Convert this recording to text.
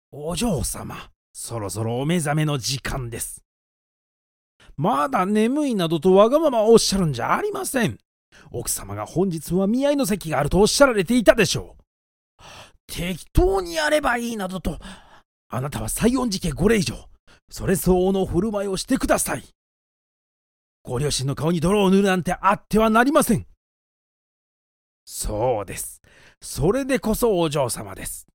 お嬢様、そろそろお目覚めの時間です。まだ眠いなどとわがままおっしゃるんじゃありません。奥様が本日は見合いの席があるとおっしゃられていたでしょう。適当にやればいいなどと、あなたは西園寺家ご令嬢、それ相応の振る舞いをしてください。ご両親の顔に泥を塗るなんてあってはなりません。そうです。それでこそお嬢様です。